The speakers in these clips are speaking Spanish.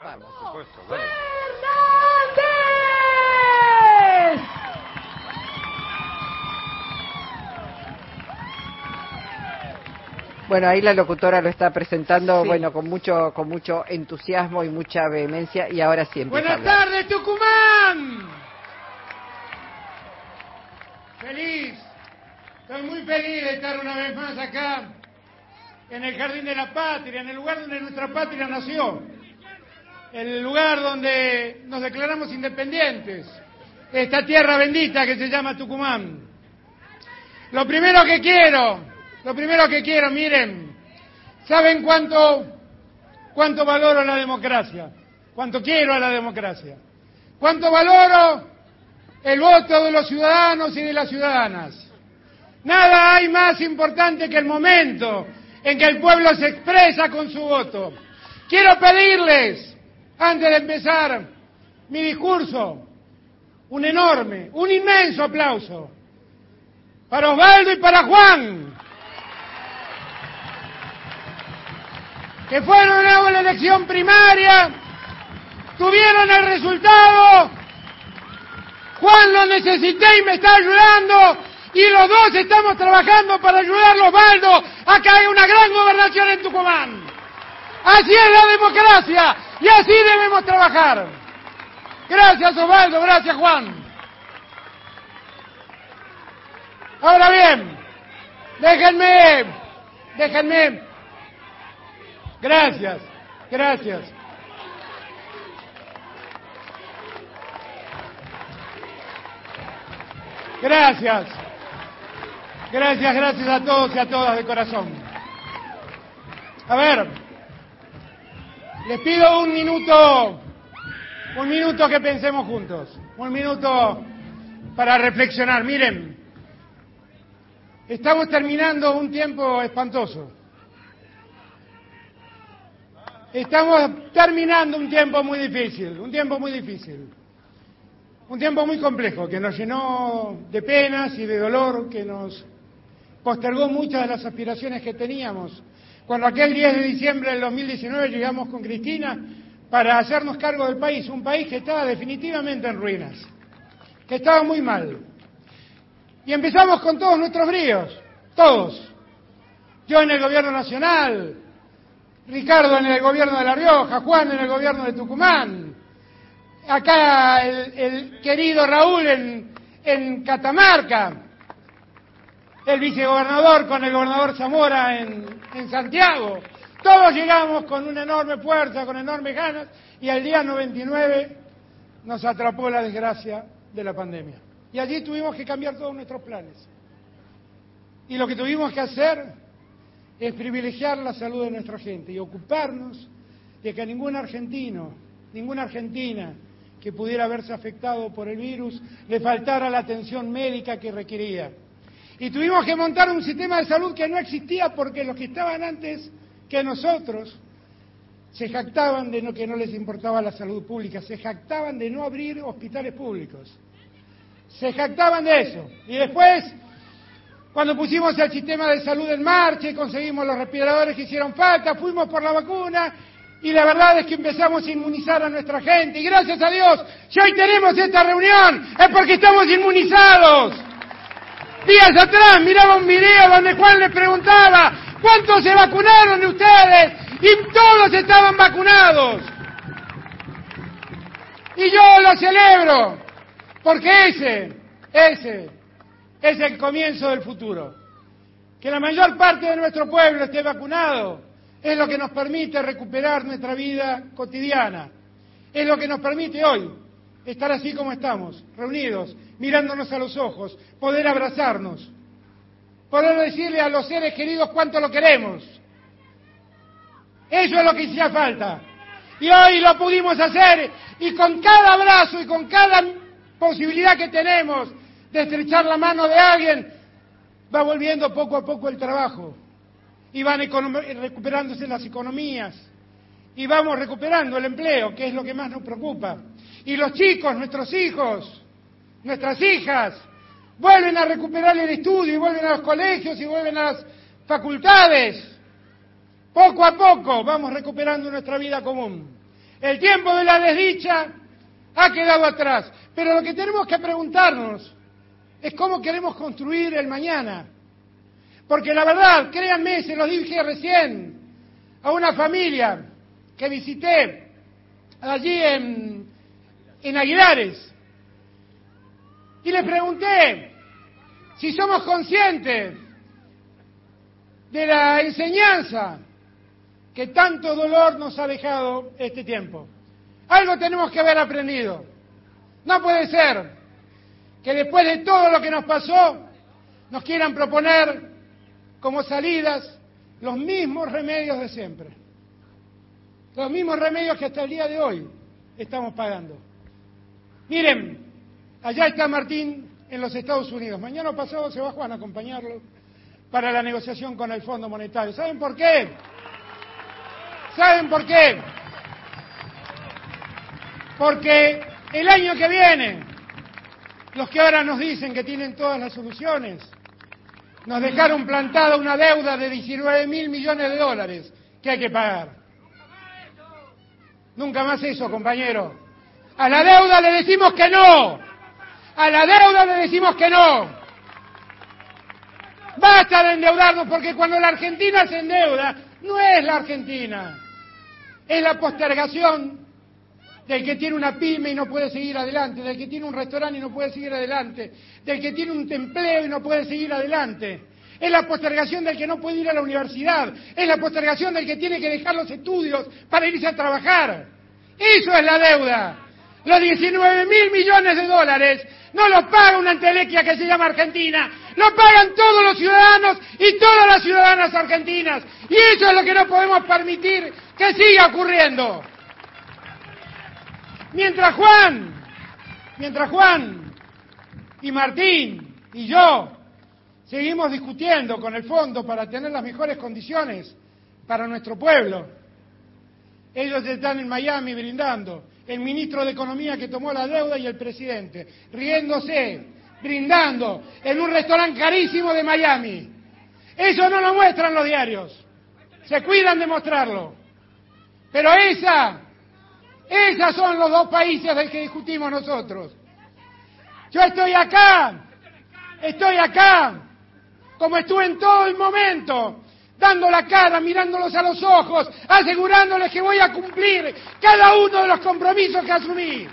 Por supuesto, dale. ¡Fernández! Bueno, ahí la locutora lo está presentando, sí. Bueno, con mucho entusiasmo y mucha vehemencia, y ahora sí empieza. Buenas tardes, Tucumán. Feliz, estoy muy feliz de estar una vez más acá, en el Jardín de la Patria, en el lugar donde nuestra patria nació, el lugar donde nos declaramos independientes, esta tierra bendita que se llama Tucumán. Lo primero que quiero, miren, ¿saben cuánto valoro la democracia? ¿Cuánto quiero a la democracia? ¿Cuánto valoro el voto de los ciudadanos y de las ciudadanas? Nada hay más importante que el momento en que el pueblo se expresa con su voto. Quiero pedirles, antes de empezar mi discurso, un inmenso aplauso para Osvaldo y para Juan, que fueron a una elección primaria, tuvieron el resultado. Juan lo necesité y me está ayudando, y los dos estamos trabajando para ayudarlo a Osvaldo a que haya una gran gobernación en Tucumán. Así es la democracia y así debemos trabajar. Gracias, Osvaldo, gracias, Juan. Ahora bien, déjenme. Gracias. Gracias a todos y a todas de corazón. A ver, les pido un minuto que pensemos juntos, un minuto para reflexionar. Miren, estamos terminando un tiempo espantoso. Estamos terminando un tiempo muy difícil, un tiempo muy complejo, que nos llenó de penas y de dolor, que nos postergó muchas de las aspiraciones que teníamos. Cuando aquel 10 de diciembre del 2019 llegamos con Cristina para hacernos cargo del país, un país que estaba definitivamente en ruinas, que estaba muy mal. Y empezamos con todos nuestros bríos, todos. Yo en el gobierno nacional, Ricardo en el gobierno de La Rioja, Juan en el gobierno de Tucumán, acá el querido Raúl en Catamarca, el vicegobernador con el gobernador Zamora en Santiago. Todos llegamos con una enorme fuerza, con enormes ganas, y al día 99 nos atrapó la desgracia de la pandemia. Y allí tuvimos que cambiar todos nuestros planes. Y lo que tuvimos que hacer es privilegiar la salud de nuestra gente y ocuparnos de que a ningún argentino, ninguna argentina que pudiera verse afectado por el virus le faltara la atención médica que requería. Y tuvimos que montar un sistema de salud que no existía, porque los que estaban antes que nosotros se jactaban de que no les importaba la salud pública, se jactaban de no abrir hospitales públicos, se jactaban de eso. Y después, cuando pusimos el sistema de salud en marcha y conseguimos los respiradores que hicieron falta, fuimos por la vacuna, y la verdad es que empezamos a inmunizar a nuestra gente. Y gracias a Dios, si hoy tenemos esta reunión, es porque estamos inmunizados. Días atrás miraba un video donde Juan le preguntaba: ¿cuántos se vacunaron de ustedes? Y todos estaban vacunados. Y yo lo celebro, porque ese es el comienzo del futuro. Que la mayor parte de nuestro pueblo esté vacunado es lo que nos permite recuperar nuestra vida cotidiana. Es lo que nos permite hoy estar así como estamos, reunidos, mirándonos a los ojos, poder abrazarnos, poder decirle a los seres queridos cuánto lo queremos. Eso es lo que hacía falta. Y hoy lo pudimos hacer, y con cada abrazo y con cada posibilidad que tenemos de estrechar la mano de alguien, va volviendo poco a poco el trabajo, y van recuperándose las economías, y vamos recuperando el empleo, que es lo que más nos preocupa. Y los chicos, nuestros hijos, nuestras hijas, vuelven a recuperar el estudio, y vuelven a los colegios, y vuelven a las facultades. Poco a poco vamos recuperando nuestra vida común. El tiempo de la desdicha ha quedado atrás. Pero lo que tenemos que preguntarnos es cómo queremos construir el mañana. Porque la verdad, créanme, se lo dije recién a una familia que visité allí en Aguilares. Y les pregunté si somos conscientes de la enseñanza que tanto dolor nos ha dejado este tiempo. Algo tenemos que haber aprendido. No puede ser que después de todo lo que nos pasó nos quieran proponer como salidas los mismos remedios de siempre. Los mismos remedios que hasta el día de hoy estamos pagando. Miren, allá está Martín en los Estados Unidos. Mañana pasado se va Juan a acompañarlo para la negociación con el Fondo Monetario. ¿Saben por qué? ¿Saben por qué? Porque el año que viene, los que ahora nos dicen que tienen todas las soluciones, nos dejaron plantada una deuda de 19.000 millones de dólares que hay que pagar. Nunca más eso, compañero. A la deuda le decimos que no. A la deuda le decimos que no. Basta de endeudarnos, porque cuando la Argentina se endeuda, no es la Argentina. Es la postergación del que tiene una pyme y no puede seguir adelante, del que tiene un restaurante y no puede seguir adelante, del que tiene un empleo y no puede seguir adelante. Es la postergación del que no puede ir a la universidad, es la postergación del que tiene que dejar los estudios para irse a trabajar. Eso es la deuda. Los 19.000 millones de dólares no los paga una entelequia que se llama Argentina, lo pagan todos los ciudadanos y todas las ciudadanas argentinas. Y eso es lo que no podemos permitir que siga ocurriendo. Mientras Juan y Martín y yo seguimos discutiendo con el fondo para tener las mejores condiciones para nuestro pueblo, ellos están en Miami brindando, el ministro de Economía que tomó la deuda y el presidente, riéndose, brindando en un restaurante carísimo de Miami. Eso no lo muestran los diarios, se cuidan de mostrarlo. Pero esas son los dos países del que discutimos nosotros. Yo estoy acá, como estuve en todo el momento, dando la cara, mirándolos a los ojos, asegurándoles que voy a cumplir cada uno de los compromisos que asumí.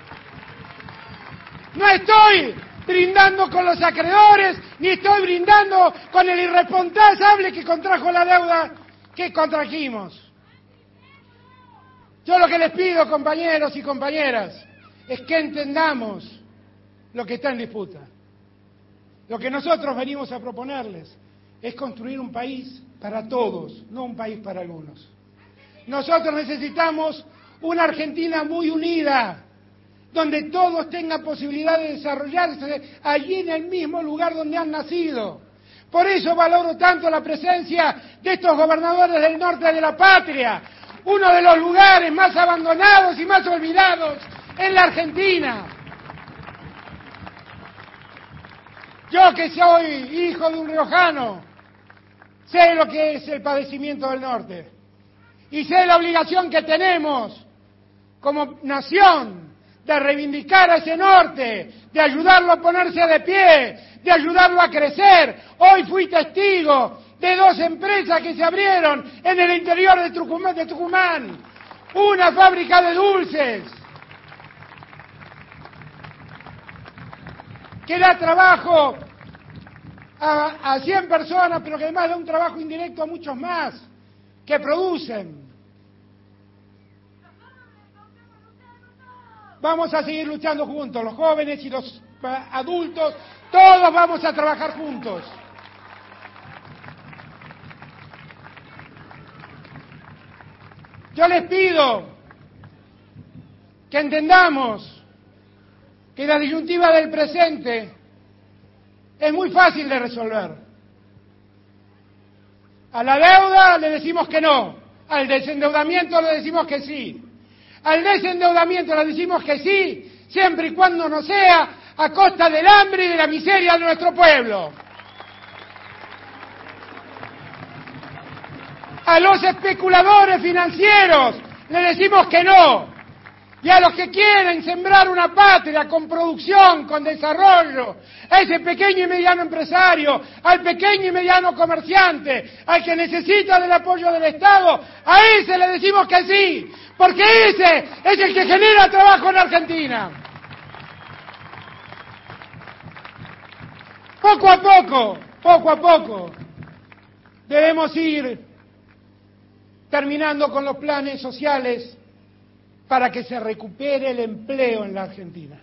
No estoy brindando con los acreedores, ni estoy brindando con el irresponsable que contrajo la deuda que contrajimos. Yo lo que les pido, compañeros y compañeras, es que entendamos lo que está en disputa. Lo que nosotros venimos a proponerles es construir un país para todos, no un país para algunos. Nosotros necesitamos una Argentina muy unida, donde todos tengan posibilidad de desarrollarse allí en el mismo lugar donde han nacido. Por eso valoro tanto la presencia de estos gobernadores del norte de la patria, uno de los lugares más abandonados y más olvidados en la Argentina. Yo que soy hijo de un riojano, sé lo que es el padecimiento del norte y sé la obligación que tenemos como nación de reivindicar a ese norte, de ayudarlo a ponerse de pie, de ayudarlo a crecer. Hoy fui testigo de 2 empresas que se abrieron en el interior de Tucumán, una fábrica de dulces que da trabajo a 100 personas, pero que además da un trabajo indirecto a muchos más que producen. Vamos a seguir luchando juntos, los jóvenes y los adultos, todos vamos a trabajar juntos. Yo les pido que entendamos que la disyuntiva del presente es muy fácil de resolver. A la deuda le decimos que no, al desendeudamiento le decimos que sí. Al desendeudamiento le decimos que sí, siempre y cuando no sea a costa del hambre y de la miseria de nuestro pueblo. A los especuladores financieros le decimos que no. Y a los que quieren sembrar una patria con producción, con desarrollo, a ese pequeño y mediano empresario, al pequeño y mediano comerciante, al que necesita del apoyo del Estado, a ese le decimos que sí, porque ese es el que genera trabajo en Argentina. Poco a poco, debemos ir terminando con los planes sociales para que se recupere el empleo en la Argentina.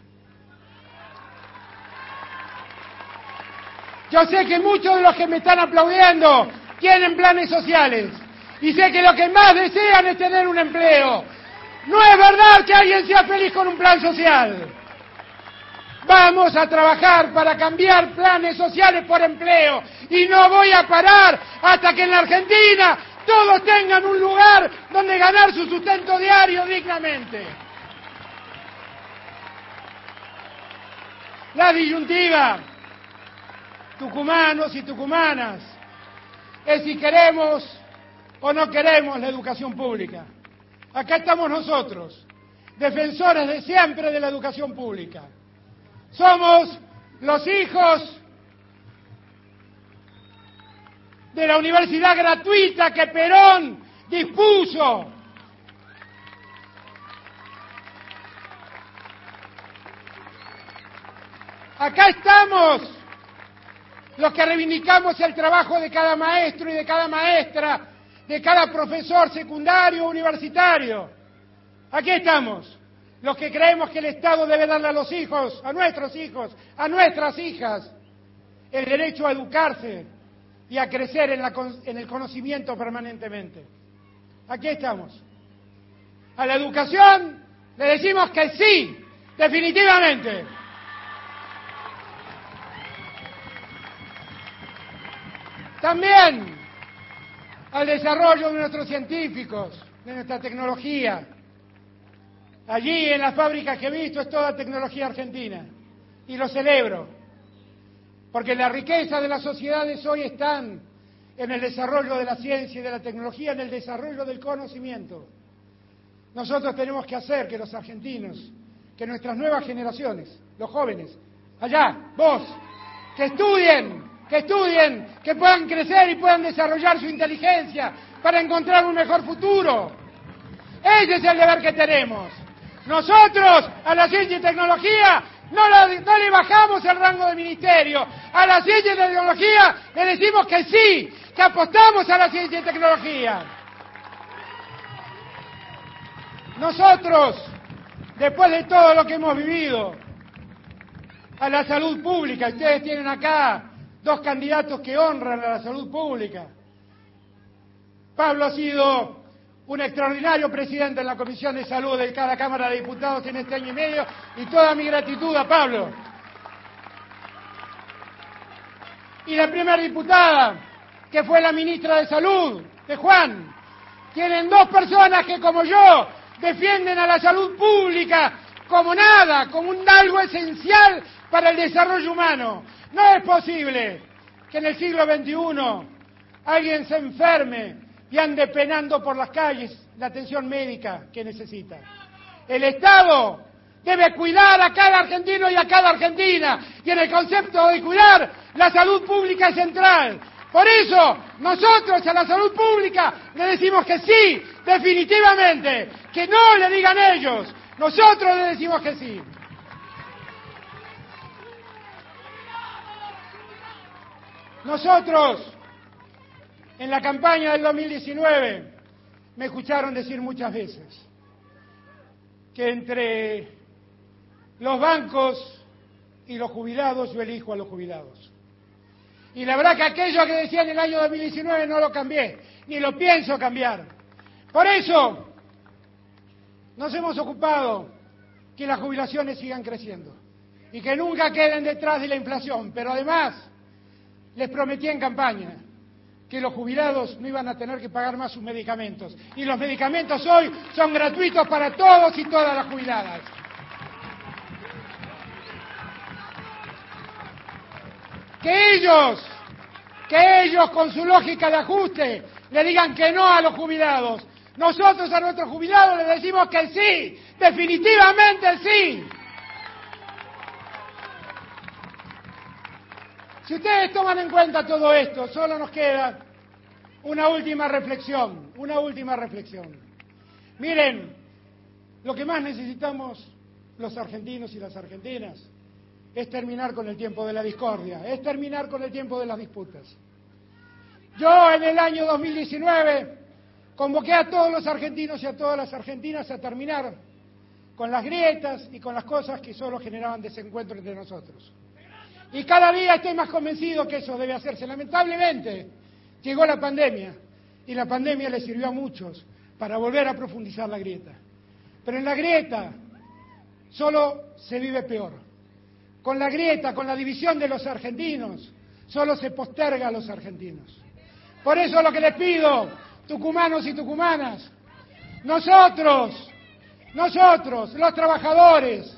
Yo sé que muchos de los que me están aplaudiendo tienen planes sociales y sé que lo que más desean es tener un empleo. No es verdad que alguien sea feliz con un plan social. Vamos a trabajar para cambiar planes sociales por empleo y no voy a parar hasta que en la Argentina todos tengan un lugar donde ganar su sustento diario dignamente. La disyuntiva, tucumanos y tucumanas, es si queremos o no queremos la educación pública. Acá estamos nosotros, defensores de siempre de la educación pública. Somos los hijos de la universidad gratuita que Perón dispuso. Acá estamos los que reivindicamos el trabajo de cada maestro y de cada maestra, de cada profesor secundario o universitario. Aquí estamos los que creemos que el Estado debe darle a los hijos, a nuestros hijos, a nuestras hijas, el derecho a educarse y a crecer en el conocimiento permanentemente. Aquí estamos. A la educación le decimos que sí, definitivamente. También al desarrollo de nuestros científicos, de nuestra tecnología. Allí en las fábricas que he visto es toda tecnología argentina. Y lo celebro. Porque la riqueza de las sociedades hoy están en el desarrollo de la ciencia y de la tecnología, en el desarrollo del conocimiento. Nosotros tenemos que hacer que los argentinos, que nuestras nuevas generaciones, los jóvenes, allá, vos, que estudien, que puedan crecer y puedan desarrollar su inteligencia para encontrar un mejor futuro. Ese es el deber que tenemos. Nosotros, a la ciencia y tecnología, no le bajamos el rango de ministerio. A la ciencia y tecnología le decimos que sí, que apostamos a la ciencia y tecnología. Nosotros, después de todo lo que hemos vivido, a la salud pública, ustedes tienen acá dos candidatos que honran a la salud pública. Pablo ha sido un extraordinario presidente en la Comisión de Salud de cada Cámara de Diputados en este año y medio, y toda mi gratitud a Pablo. Y la primera diputada, que fue la ministra de Salud, de Juan. Tienen dos personas que, como yo, defienden a la salud pública como nada, como algo esencial para el desarrollo humano. No es posible que en el siglo XXI alguien se enferme y ande penando por las calles la atención médica que necesita. El Estado debe cuidar a cada argentino y a cada argentina, y en el concepto de cuidar, la salud pública es central. Por eso, nosotros a la salud pública le decimos que sí, definitivamente, que no le digan ellos, nosotros le decimos que sí. Nosotros, en la campaña del 2019, me escucharon decir muchas veces que entre los bancos y los jubilados yo elijo a los jubilados. Y la verdad que aquello que decía en el año 2019 no lo cambié, ni lo pienso cambiar. Por eso nos hemos ocupado que las jubilaciones sigan creciendo y que nunca queden detrás de la inflación, pero además les prometí en campaña que los jubilados no iban a tener que pagar más sus medicamentos. Y los medicamentos hoy son gratuitos para todos y todas las jubiladas. Que ellos con su lógica de ajuste le digan que no a los jubilados, Nosotros a nuestros jubilados les decimos que sí, definitivamente sí. Si ustedes toman en cuenta todo esto, solo nos queda una última reflexión. Miren, lo que más necesitamos los argentinos y las argentinas es terminar con el tiempo de la discordia, es terminar con el tiempo de las disputas. Yo en el año 2019 convoqué a todos los argentinos y a todas las argentinas a terminar con las grietas y con las cosas que solo generaban desencuentro entre nosotros. Y cada día estoy más convencido que eso debe hacerse. Lamentablemente llegó la pandemia y la pandemia le sirvió a muchos para volver a profundizar la grieta. Pero en la grieta solo se vive peor. Con la grieta, con la división de los argentinos, solo se posterga a los argentinos. Por eso lo que les pido, tucumanos y tucumanas, nosotros, los trabajadores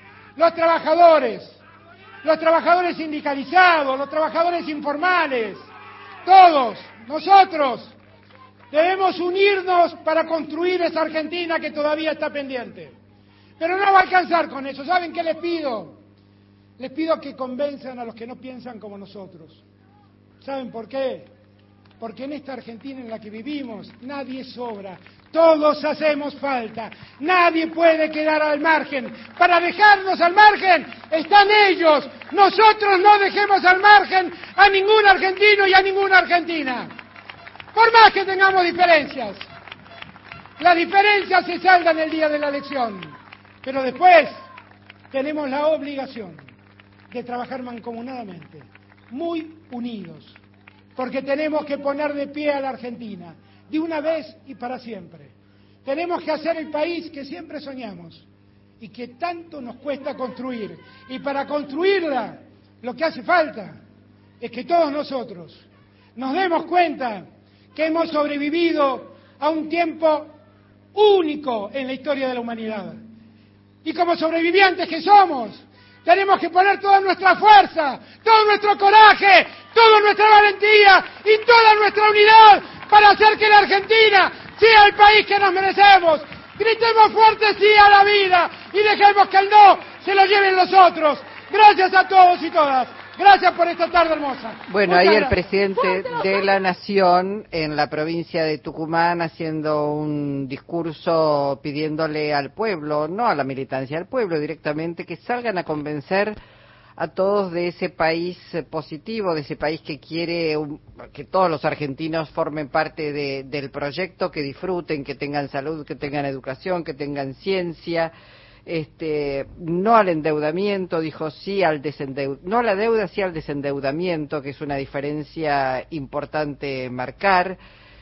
sindicalizados, los trabajadores informales, todos, nosotros debemos unirnos para construir esa Argentina que todavía está pendiente. Pero no va a alcanzar con eso. ¿Saben qué les pido? Les pido que convenzan a los que no piensan como nosotros. ¿Saben por qué? Porque en esta Argentina en la que vivimos nadie sobra. Todos hacemos falta. Nadie puede quedar al margen. Para dejarnos al margen están ellos. Nosotros no dejemos al margen a ningún argentino y a ninguna argentina. Por más que tengamos diferencias. Las diferencias se saldan el día de la elección. Pero después tenemos la obligación de trabajar mancomunadamente, muy unidos. Porque tenemos que poner de pie a la Argentina, de una vez y para siempre. Tenemos que hacer el país que siempre soñamos y que tanto nos cuesta construir. Y para construirla, lo que hace falta es que todos nosotros nos demos cuenta que hemos sobrevivido a un tiempo único en la historia de la humanidad. Y como sobrevivientes que somos, tenemos que poner toda nuestra fuerza, todo nuestro coraje, toda nuestra valentía y toda nuestra unidad para hacer que la Argentina sea el país que nos merecemos. Gritemos fuerte sí a la vida y dejemos que el no se lo lleven los otros. Gracias a todos y todas. Gracias por esta tarde hermosa. Bueno, ahí el presidente de la Nación en la provincia de Tucumán haciendo un discurso pidiéndole al pueblo, no a la militancia, al pueblo directamente, que salgan a convencer a todos de ese país positivo, de ese país que quiere que todos los argentinos formen parte del proyecto, que disfruten, que tengan salud, que tengan educación, que tengan ciencia. No al endeudamiento, dijo sí al no a la deuda, sí al desendeudamiento, que es una diferencia importante marcar.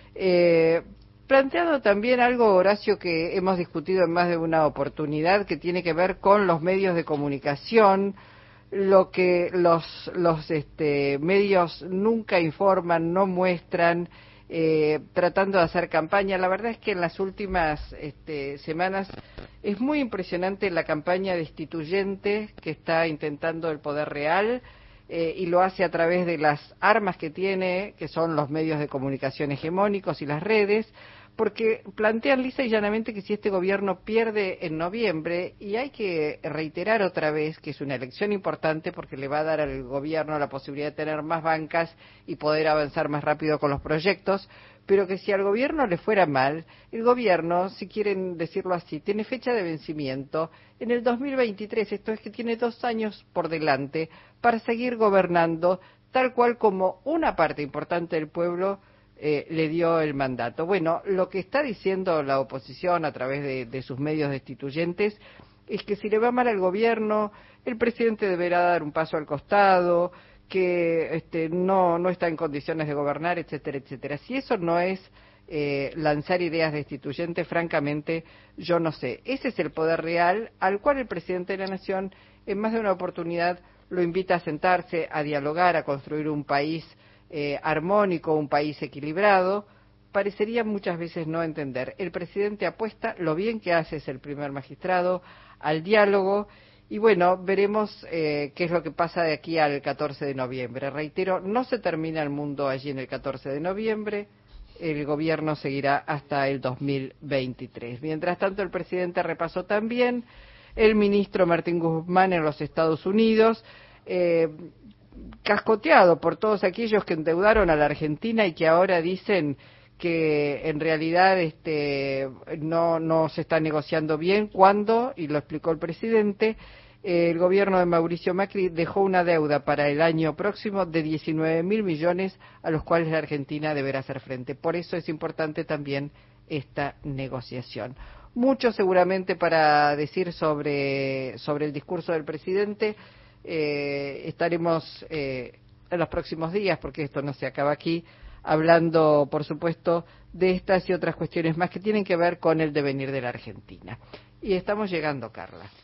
Planteando también algo, Horacio, que hemos discutido en más de una oportunidad, que tiene que ver con los medios de comunicación, lo que los medios nunca informan, no muestran, tratando de hacer campaña. La verdad es que en las últimas semanas es muy impresionante la campaña destituyente que está intentando el Poder Real, y lo hace a través de las armas que tiene, que son los medios de comunicación hegemónicos y las redes, porque plantean lisa y llanamente que si este gobierno pierde en noviembre, y hay que reiterar otra vez que es una elección importante porque le va a dar al gobierno la posibilidad de tener más bancas y poder avanzar más rápido con los proyectos, pero que si al gobierno le fuera mal, el gobierno, si quieren decirlo así, tiene fecha de vencimiento en el 2023, esto es que tiene 2 años por delante para seguir gobernando tal cual como una parte importante del pueblo le dio el mandato. Bueno, lo que está diciendo la oposición a través de sus medios destituyentes es que si le va mal al gobierno, el presidente deberá dar un paso al costado, que no está en condiciones de gobernar, etcétera, etcétera. Si eso no es lanzar ideas destituyentes, francamente, yo no sé. Ese es el poder real al cual el presidente de la Nación, en más de una oportunidad, lo invita a sentarse, a dialogar, a construir un país armónico, un país equilibrado. Parecería muchas veces no entender. El presidente apuesta, lo bien que hace es el primer magistrado, al diálogo, y bueno, veremos qué es lo que pasa de aquí al 14 de noviembre. Reitero, no se termina el mundo allí en el 14 de noviembre, el gobierno seguirá hasta el 2023. Mientras tanto, el presidente repasó también el ministro Martín Guzmán en los Estados Unidos, cascoteado por todos aquellos que endeudaron a la Argentina y que ahora dicen que en realidad no se está negociando bien, cuando, y lo explicó el presidente, el gobierno de Mauricio Macri dejó una deuda para el año próximo de 19.000 millones a los cuales la Argentina deberá hacer frente. Por eso es importante también esta negociación. Mucho seguramente para decir sobre el discurso del presidente. Estaremos en los próximos días, porque esto no se acaba aquí, hablando, por supuesto, de estas y otras cuestiones más que tienen que ver con el devenir de la Argentina. Y estamos llegando, Carla.